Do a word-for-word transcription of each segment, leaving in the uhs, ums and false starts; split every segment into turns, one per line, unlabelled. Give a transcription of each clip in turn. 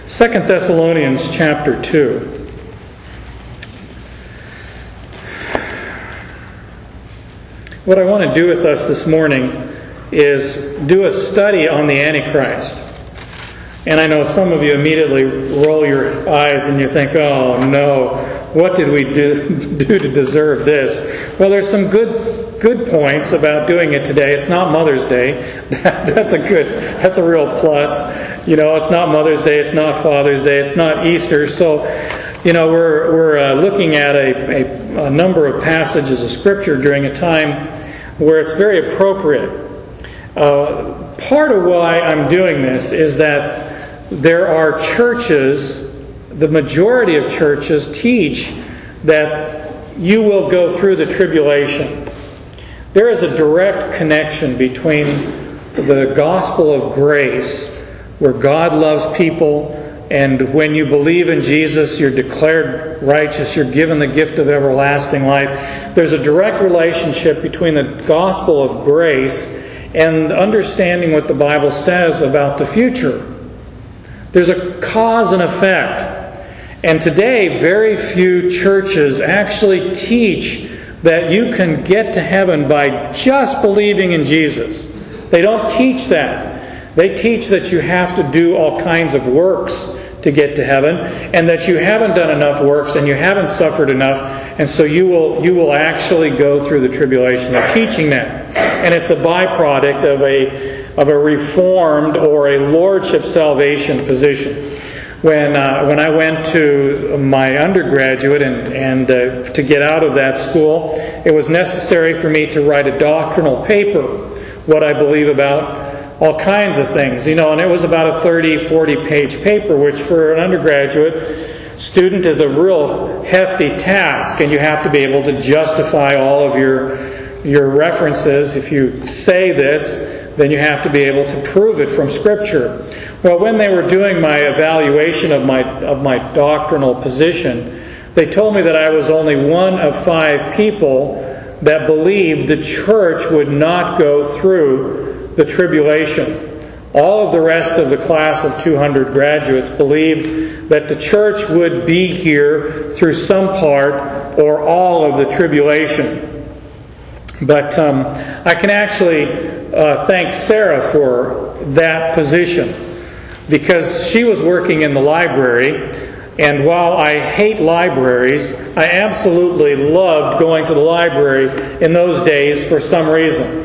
Second Thessalonians chapter two. What I want to do with us this morning is do a study on the Antichrist. And I know some of you immediately roll your eyes and you think, oh no, what did we do, do to deserve this? Well, there's some good good points about doing it today. It's not Mother's Day. That's a good, that's a real plus. You know, it's not Mother's Day, it's not Father's Day, it's not Easter. So, you know, we're we're uh, looking at a, a, a number of passages of Scripture during a time where it's very appropriate. Uh, part of why I'm doing this is that there are churches, the majority of churches teach that you will go through the tribulation. There is a direct connection between the gospel of grace, where God loves people, and when you believe in Jesus, you're declared righteous, you're given the gift of everlasting life. There's a direct relationship between the gospel of grace and understanding what the Bible says about the future. There's a cause and effect. And today, very few churches actually teach that you can get to heaven by just believing in Jesus. They don't teach that. They teach that you have to do all kinds of works to get to heaven, and that you haven't done enough works and you haven't suffered enough, and so you will you will actually go through the tribulation. They're teaching that. And it's a byproduct of a of a reformed or a lordship salvation position. When uh, when I went to my undergraduate and, and uh, to get out of that school, it was necessary for me to write a doctrinal paper, what I believe about all kinds of things, you know, and it was about a thirty, forty page paper, which for an undergraduate student is a real hefty task, and you have to be able to justify all of your your references. If you say this, then you have to be able to prove it from Scripture. Well, when they were doing my evaluation of my of my doctrinal position, they told me that I was only one of five people that believed the church would not go through the tribulation. All of the rest of the class of two hundred graduates believed that the church would be here through some part or all of the tribulation. But um, I can actually uh, thank Sarah for that position, because she was working in the library, and while I hate libraries, I absolutely loved going to the library in those days for some reason.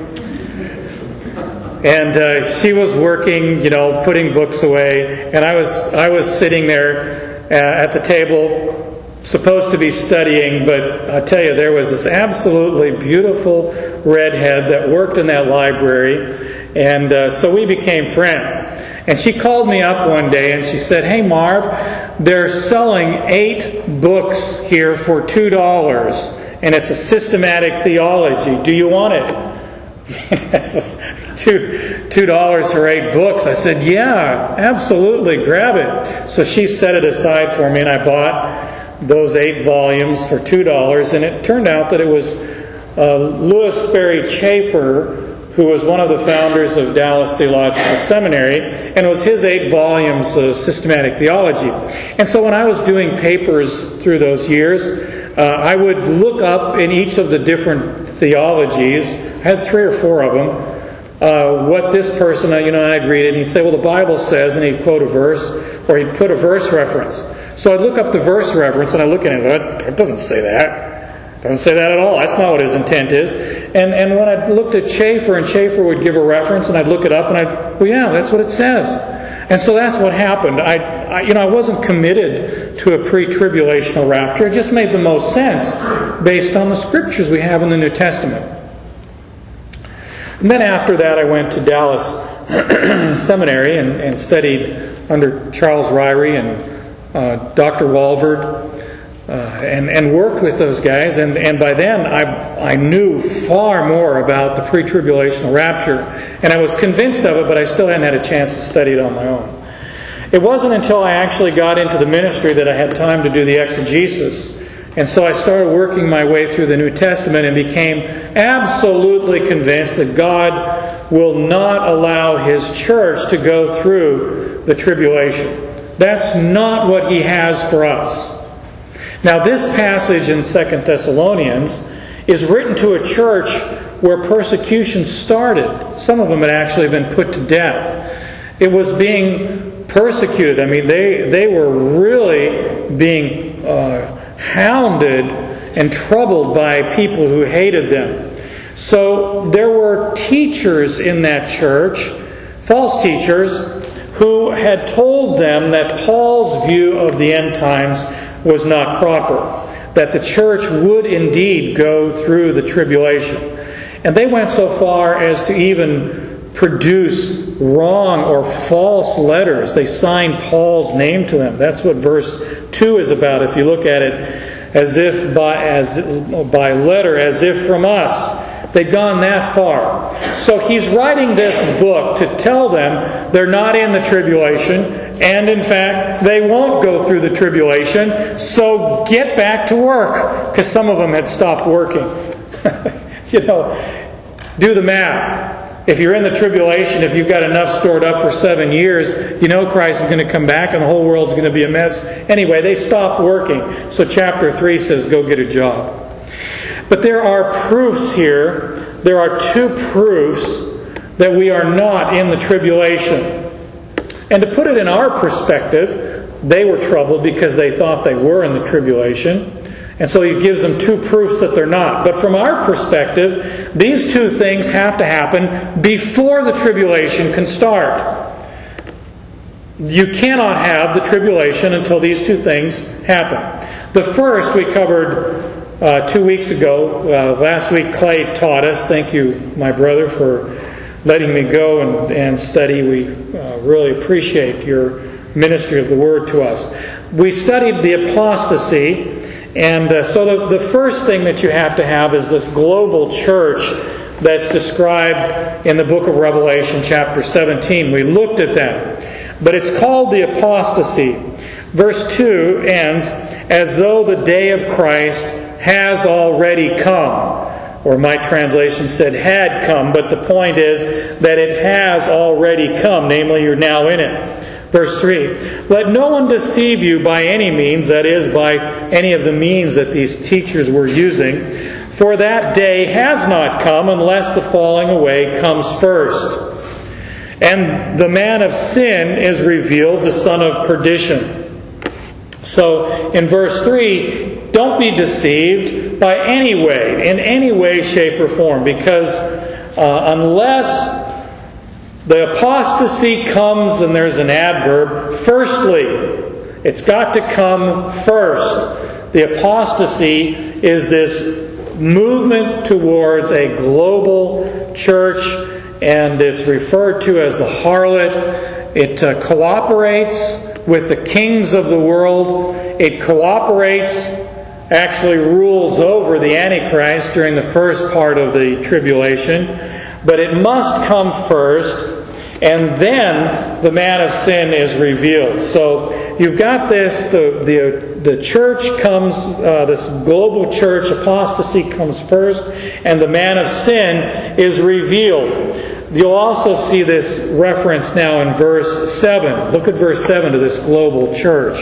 And uh, she was working, you know, putting books away, and I was I was sitting there uh, at the table, supposed to be studying, but I tell you, there was this absolutely beautiful redhead that worked in that library, and uh, so we became friends. And she called me up one day and she said, "Hey Marv, they're selling eight books here for two dollars, and it's a systematic theology. Do you want it?" two two dollars for eight books. I said, "Yeah, absolutely, grab it." So she set it aside for me, and I bought those eight volumes for two dollars. And it turned out that it was uh, Louis Sperry Chafer, who was one of the founders of Dallas Theological Seminary, and it was his eight volumes of systematic theology. And so when I was doing papers through those years, uh, I would look up in each of the different theologies, I had three or four of them, uh, what this person, you know, I'd read it, and he'd say, well, the Bible says, and he'd quote a verse, or he'd put a verse reference. So I'd look up the verse reference, and I look at it, and it doesn't say that. It doesn't say that at all. That's not what his intent is. And and when I looked at Chafer, and Chafer would give a reference, and I'd look it up, and I'd, well, yeah, that's what it says. And so that's what happened. I, I you know, I wasn't committed to a pre-tribulational rapture. It just made the most sense based on the Scriptures we have in the New Testament. And then after that, I went to Dallas Seminary and, and studied under Charles Ryrie and uh, Doctor Walvoord, uh, and, and worked with those guys. And, and by then, I, I knew far more about the pre-tribulational rapture. And I was convinced of it, but I still hadn't had a chance to study it on my own. It wasn't until I actually got into the ministry that I had time to do the exegesis. And so I started working my way through the New Testament and became absolutely convinced that God will not allow His church to go through the tribulation. That's not what He has for us. Now, this passage in Second Thessalonians is written to a church where persecution started. Some of them had actually been put to death. It was being persecuted. I mean, they, they were really being uh, hounded and troubled by people who hated them. So there were teachers in that church, false teachers, who had told them that Paul's view of the end times was not proper, that the church would indeed go through the tribulation. And they went so far as to even produce wrong or false letters. They signed Paul's name to them. That's what verse two is about. If you look at it as if by as by letter, as if from us. They'd gone that far. So he's writing this book to tell them they're not in the tribulation, and in fact, they won't go through the tribulation, so get back to work. Because some of them had stopped working. You know, do the math. If you're in the tribulation, if you've got enough stored up for seven years, you know Christ is going to come back and the whole world's going to be a mess. Anyway, they stopped working. So chapter three says, go get a job. But there are proofs here. There are two proofs that we are not in the tribulation. And to put it in our perspective, they were troubled because they thought they were in the tribulation. And so he gives them two proofs that they're not. But from our perspective, these two things have to happen before the tribulation can start. You cannot have the tribulation until these two things happen. The first we covered Uh, two weeks ago. Uh, last week Clay taught us. Thank you, my brother, for letting me go and, and study. We uh, really appreciate your ministry of the Word to us. We studied the apostasy, and uh, so the, the first thing that you have to have is this global church that's described in the book of Revelation, chapter seventeen. We looked at that. But it's called the apostasy. Verse two ends, as though the day of Christ has already come. Or my translation said had come, but the point is that it has already come. Namely, you're now in it. Verse three, let no one deceive you by any means, that is, by any of the means that these teachers were using, for that day has not come unless the falling away comes first. And the man of sin is revealed, the son of perdition. So, in verse three, don't be deceived by any way, in any way, shape, or form, because uh, unless the apostasy comes, and there's an adverb, firstly, it's got to come first. The apostasy is this movement towards a global church, and it's referred to as the harlot. It uh, cooperates with the kings of the world. It cooperates, actually rules over the Antichrist during the first part of the tribulation. But it must come first, and then the man of sin is revealed. So you've got this, the the, the church comes, uh, this global church, apostasy comes first, and the man of sin is revealed. You'll also see this reference now in verse seven. Look at verse seven to this global church.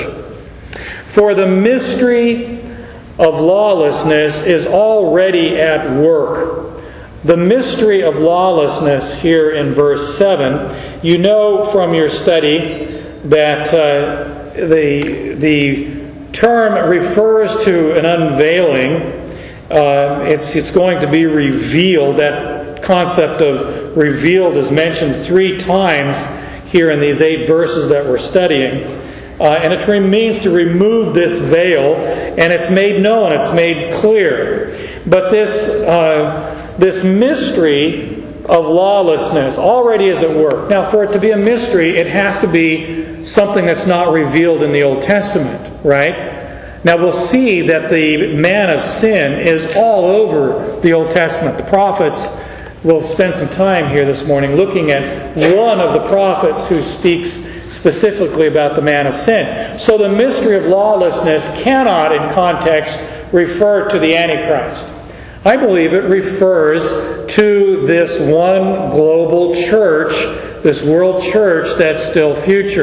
For the mystery of lawlessness is already at work. The mystery of lawlessness here in verse seven, you know from your study that uh, the, the term refers to an unveiling. Uh, it's, it's going to be revealed. That concept of revealed is mentioned three times here in these eight verses that we're studying. Uh, and it means to remove this veil, and it's made known, it's made clear. But this uh, this mystery of lawlessness already is at work. Now, for it to be a mystery, it has to be something that's not revealed in the Old Testament, right? Now, we'll see that the man of sin is all over the Old Testament. The prophets, we'll spend some time here this morning looking at one of the prophets who speaks specifically about the man of sin. So the mystery of lawlessness cannot, in context, refer to the Antichrist. I believe it refers to this one global church, this world church that's still future.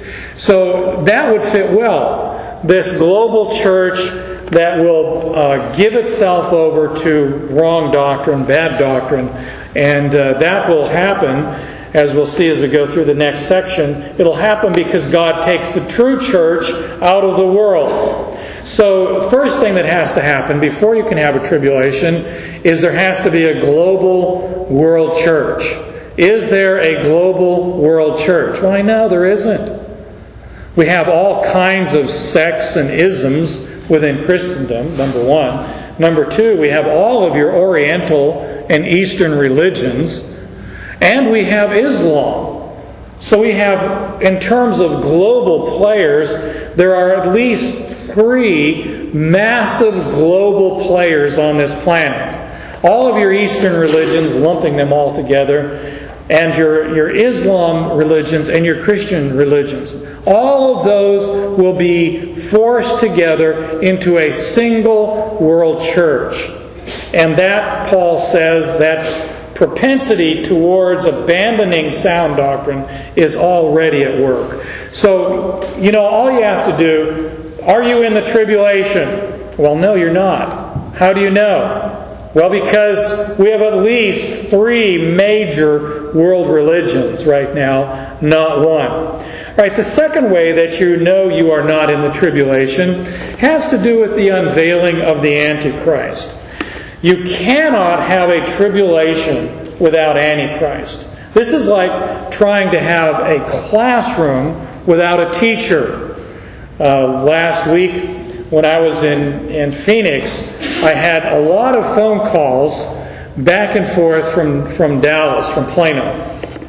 So that would fit well. This global church that will uh, give itself over to wrong doctrine, bad doctrine, and uh, that will happen, as we'll see as we go through the next section. It'll happen because God takes the true church out of the world. So the first thing that has to happen before you can have a tribulation is there has to be a global world church. Is there a global world church? Why, no, there isn't. We have all kinds of sects and isms within Christendom, number one. Number two, we have all of your Oriental and Eastern religions. And we have Islam. So we have, in terms of global players, there are at least three massive global players on this planet. All of your Eastern religions, lumping them all together, and your, your Islam religions and your Christian religions. All of those will be forced together into a single world church. And that, Paul says, that propensity towards abandoning sound doctrine is already at work. So, you know, all you have to do, are you in the tribulation? Well, no, you're not. How do you know? Well, because we have at least three major world religions right now, not one. All right, the second way that you know you are not in the tribulation has to do with the unveiling of the Antichrist. You cannot have a tribulation without Antichrist. This is like trying to have a classroom without a teacher. Uh, last week, when I was in, in Phoenix, I had a lot of phone calls back and forth from, from Dallas, from Plano.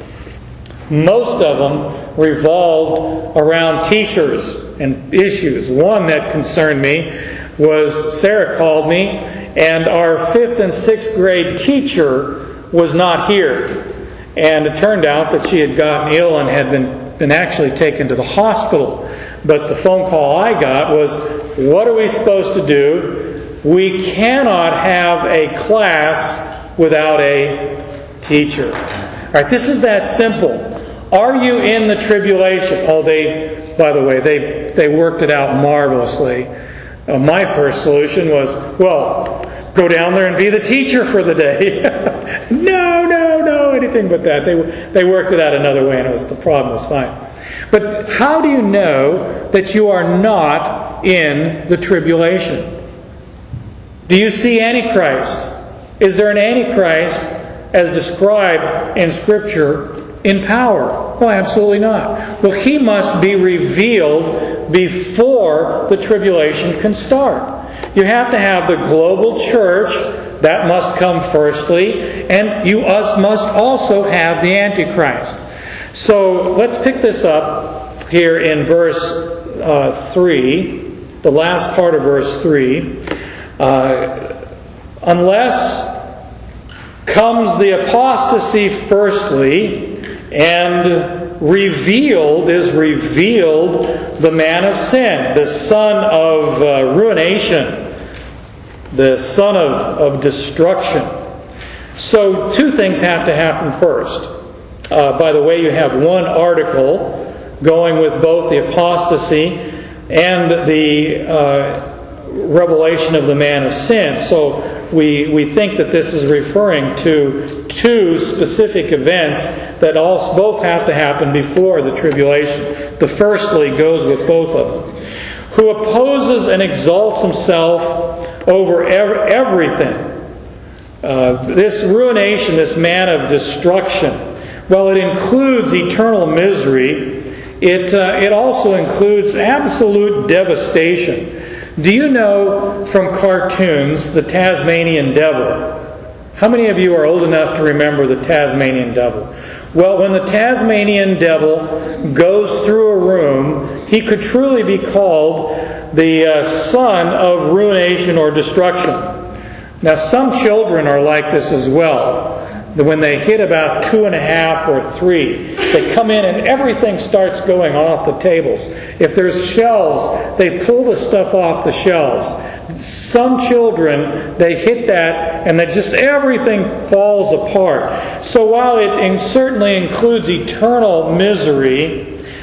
Most of them revolved around teachers and issues. One that concerned me was Sarah called me, and our fifth and sixth grade teacher was not here. And it turned out that she had gotten ill and had been, been actually taken to the hospital. But the phone call I got was, what are we supposed to do? We cannot have a class without a teacher. All right, this is that simple. Are you in the tribulation? Oh, they, by the way, they, they worked it out marvelously. Uh, my first solution was, well, go down there and be the teacher for the day. no, no, no, anything but that. They they worked it out another way, and it was the problem was fine. But how do you know that you are not in the tribulation? Do you see Antichrist? Is there an Antichrist as described in Scripture in power? Well, absolutely not. Well, he must be revealed before the tribulation can start. You have to have the global church. That must come firstly. And you must also have the Antichrist. So let's pick this up here in verse uh, three, the last part of verse three. Uh, unless comes the apostasy firstly, and revealed is revealed the man of sin, the son of uh, ruination, the son of, of destruction. So two things have to happen first. Uh, by the way, you have one article going with both the apostasy and the uh, revelation of the man of sin. So we we think that this is referring to two specific events that also both have to happen before the tribulation. The firstly goes with both of them. Who opposes and exalts himself over ev- everything. Uh, this ruination, this man of destruction, well, it includes eternal misery. It uh, it also includes absolute devastation. Do you know from cartoons the Tasmanian Devil? How many of you are old enough to remember the Tasmanian Devil? Well, when the Tasmanian Devil goes through a room, he could truly be called the uh, son of ruination or destruction. Now, some children are like this as well. When they hit about two and a half or three, they come in and everything starts going off the tables. If there's shelves, they pull the stuff off the shelves. Some children, they hit that and that just everything falls apart. So while it certainly includes eternal misery,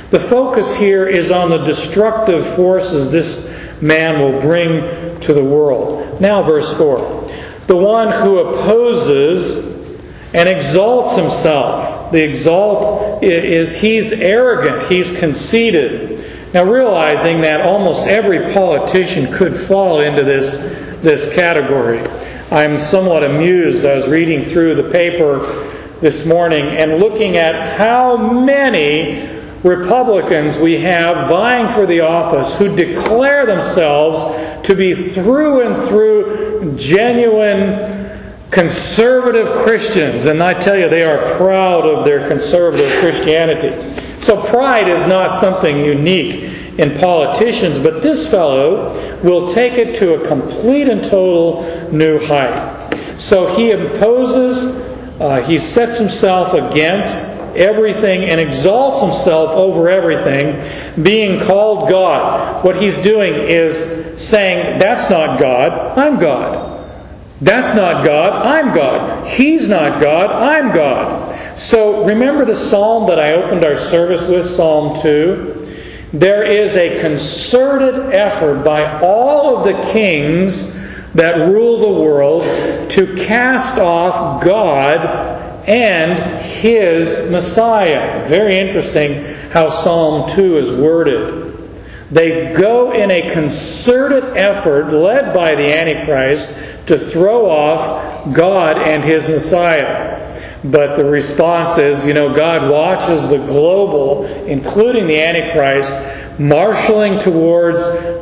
The focus here is on the destructive forces this man will bring to the world. Now, verse four. The one who opposes and exalts himself. The exalt is he's arrogant, he's conceited. Now, realizing that almost every politician could fall into this, this category. I'm somewhat amused. I was reading through the paper this morning and looking at how many Republicans we have vying for the office who declare themselves to be through and through genuine conservative Christians. And I tell you, they are proud of their conservative Christianity. So pride is not something unique in politicians, but this fellow will take it to a complete and total new height. So he imposes, uh, he sets himself against everything and exalts himself over everything, being called God. What he's doing is saying, that's not God, I'm God. That's not God, I'm God. He's not God, I'm God. So remember the psalm that I opened our service with, Psalm two? There is a concerted effort by all of the kings that rule the world to cast off God and His Messiah. Very interesting how Psalm two is worded. They go in a concerted effort led by the Antichrist to throw off God and His Messiah. But the response is, you know, God watches the global, including the Antichrist, marshaling towards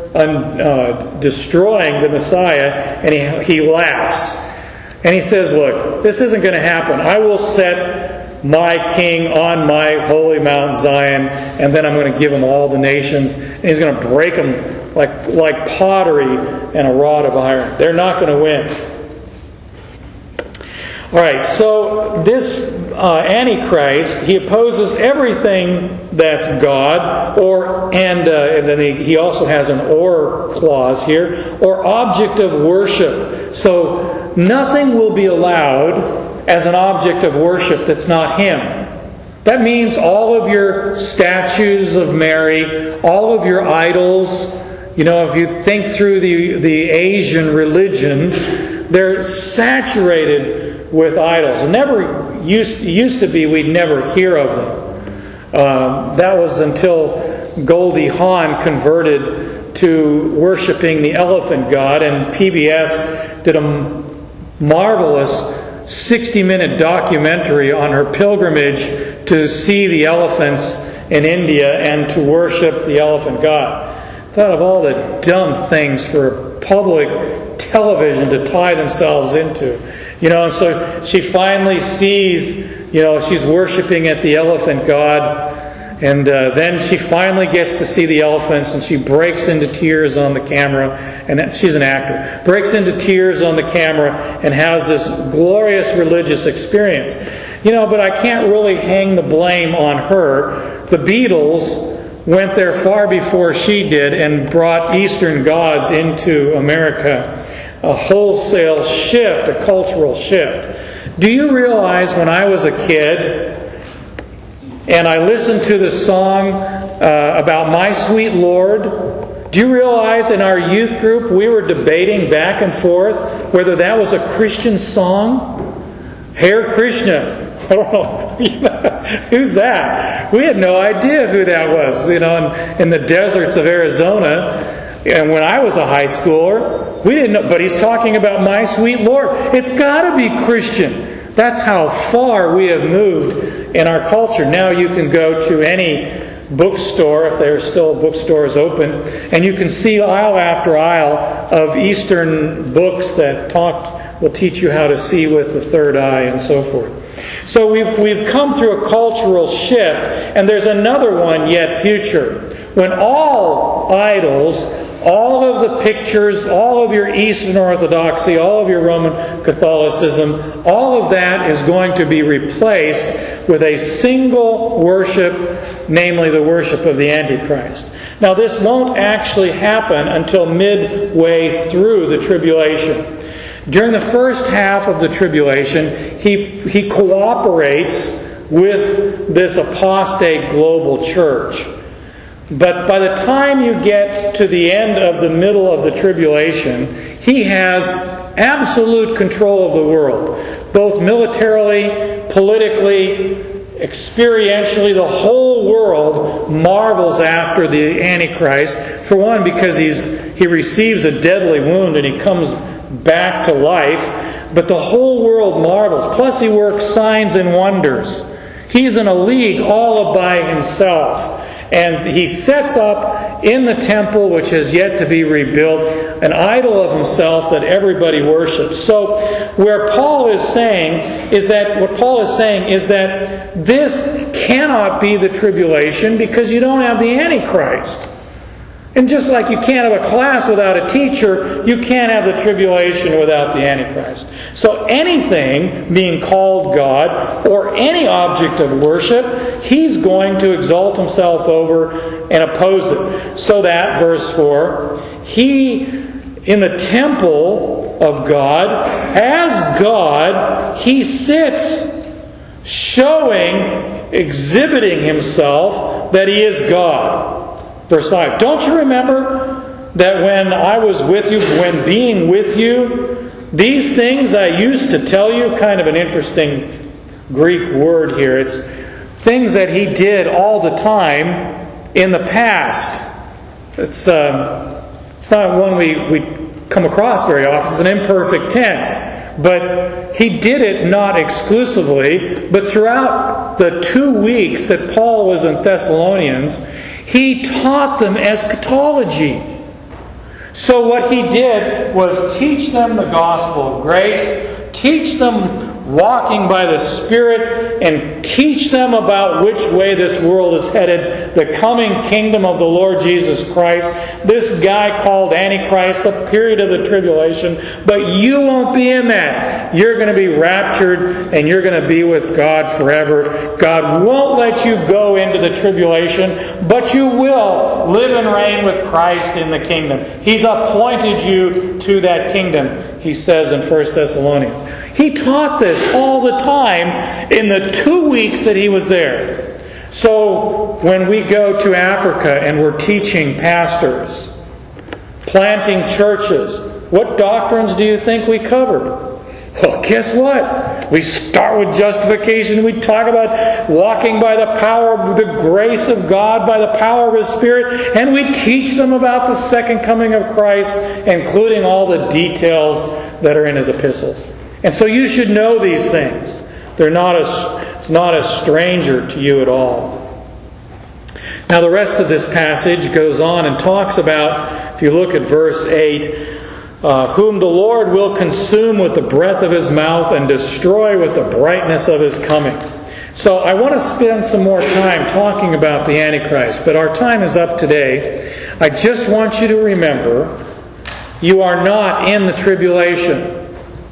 uh, destroying the Messiah, and he, he laughs. And he says, look, this isn't going to happen. I will set my king on my holy Mount Zion, and then I'm going to give him all the nations, and he's going to break them like, like pottery and a rod of iron. They're not going to win. All right, so this uh, Antichrist, he opposes everything that's God, or and, uh, and then he, he also has an or clause here, or object of worship. So nothing will be allowed as an object of worship that's not Him. That means all of your statues of Mary, all of your idols. You know, if you think through the, the Asian religions, they're saturated with idols. And never used, used to be we'd never hear of them. Um, that was until Goldie Hawn converted to worshiping the elephant god, and P B S did a marvelous sixty-minute documentary on her pilgrimage to see the elephants in India and to worship the elephant god. Thought of all the dumb things for public television to tie themselves into. You know, and so she finally sees, you know, she's worshiping at the elephant god, and uh, then she finally gets to see the elephants, and she breaks into tears on the camera, and she's an actor, breaks into tears on the camera and has this glorious religious experience. You know, but I can't really hang the blame on her. The Beatles went there far before she did and brought Eastern gods into America. A wholesale shift, a cultural shift. Do you realize when I was a kid and I listened to the song uh, about My Sweet Lord, do you realize in our youth group we were debating back and forth whether that was a Christian song? Hare Krishna. I don't know. Who's that? We had no idea who that was, you know, in, in the deserts of Arizona. And when I was a high schooler, we didn't know. But he's talking about My Sweet Lord. It's got to be Christian. That's how far we have moved in our culture. Now you can go to any bookstore, if there are still bookstores open, and you can see aisle after aisle of Eastern books that talk will teach you how to see with the third eye and so forth. So we've we've come through a cultural shift, and there's another one yet future. When all idols, all of the pictures, all of your Eastern Orthodoxy, all of your Roman Catholicism, all of that is going to be replaced with a single worship, namely the worship of the Antichrist. Now this won't actually happen until midway through the tribulation. During the first half of the tribulation, he, he cooperates with this apostate global church. But by the time you get to the end of the middle of the tribulation, he has absolute control of the world, both militarily, politically, experientially. The whole world marvels after the Antichrist. For one, because he's he receives a deadly wound and he comes back to life. But the whole world marvels. Plus he works signs and wonders. He's in a league all by himself. And he sets up in the temple, which has yet to be rebuilt, an idol of himself that everybody worships. So where Paul is saying is that, what Paul is saying is that this cannot be the tribulation because you don't have the Antichrist. And just like you can't have a class without a teacher, you can't have the tribulation without the Antichrist. So anything being called God, or any object of worship, he's going to exalt himself over and oppose it. So that, verse four, he, in the temple of God, as God, he sits showing, exhibiting himself that he is God. Verse five, don't you remember that when I was with you, when being with you, these things I used to tell you? Kind of an interesting Greek word here. It's things that he did all the time in the past. It's um, it's not one we, we come across very often. It's an imperfect tense. But he did it not exclusively, but throughout the two weeks that Paul was in Thessalonians, he taught them eschatology. So what he did was teach them the gospel of grace, teach them walking by the Spirit, and teach them about which way this world is headed, the coming kingdom of the Lord Jesus Christ, this guy called Antichrist, the period of the tribulation. But you won't be in that. You're going to be raptured and you're going to be with God forever. God won't let you go into the tribulation, but you will live and reign with Christ in the kingdom. He's appointed you to that kingdom, he says in First Thessalonians. He taught this all the time in the two weeks that he was there. So when we go to Africa and we're teaching pastors, planting churches, what doctrines do you think we cover? Well, guess what? We start with justification. We talk about walking by the power of the grace of God, by the power of His Spirit, and we teach them about the second coming of Christ, including all the details that are in His epistles. And so you should know these things. They're not a, it's not a stranger to you at all. Now the rest of this passage goes on and talks about, if you look at verse eight, Uh, whom the Lord will consume with the breath of His mouth and destroy with the brightness of His coming. So I want to spend some more time talking about the Antichrist, but our time is up today. I just want you to remember, you are not in the tribulation.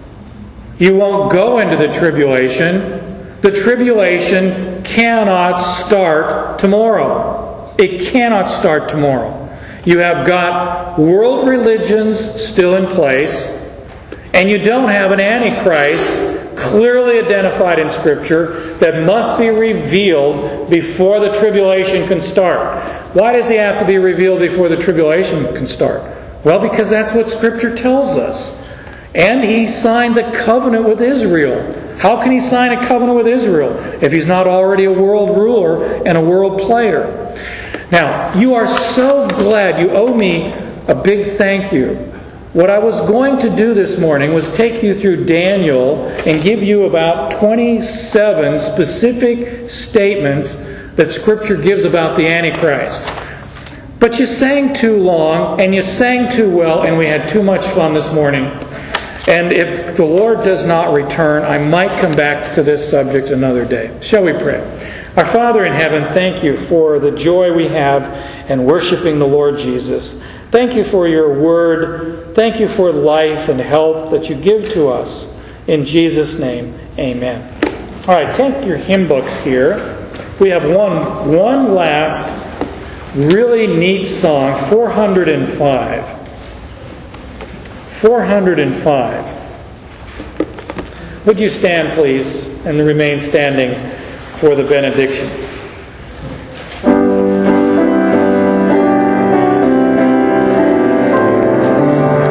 You won't go into the tribulation. The tribulation cannot start tomorrow. It cannot start tomorrow. You have got world religions still in place, and you don't have an Antichrist clearly identified in Scripture that must be revealed before the tribulation can start. Why does he have to be revealed before the tribulation can start? Well, because that's what Scripture tells us. And he signs a covenant with Israel. How can he sign a covenant with Israel if he's not already a world ruler and a world player? Now, you are so glad. You owe me a big thank you. What I was going to do this morning was take you through Daniel and give you about twenty-seven specific statements that Scripture gives about the Antichrist. But you sang too long and you sang too well, and we had too much fun this morning. And if the Lord does not return, I might come back to this subject another day. Shall we pray? Our Father in heaven, thank you for the joy we have in worshiping the Lord Jesus. Thank you for your word. Thank you for life and health that you give to us. In Jesus' name, amen. All right, take your hymn books here. We have one, one last really neat song, four hundred five. four hundred five. Would you stand, please, and remain standing for the benediction.